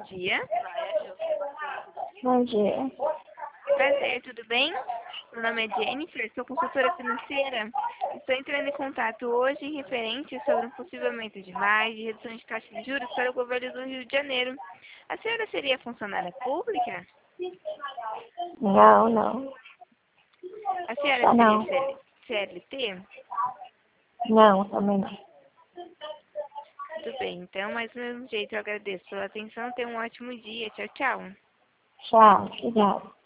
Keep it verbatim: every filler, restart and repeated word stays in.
dia. Bom dia. Prazer, tudo bem? Meu nome é Jennifer, sou consultora financeira. Estou entrando em contato hoje em referente sobre um possível aumento de mais de redução de taxa de juros para o governo do Rio de Janeiro. A senhora seria funcionária pública? Não, não. A senhora Só seria não. C L T? Não, também não. Tudo bem, então, mas do mesmo jeito eu agradeço pela atenção. Tenha um ótimo dia. Tchau, tchau. Tchau, obrigada.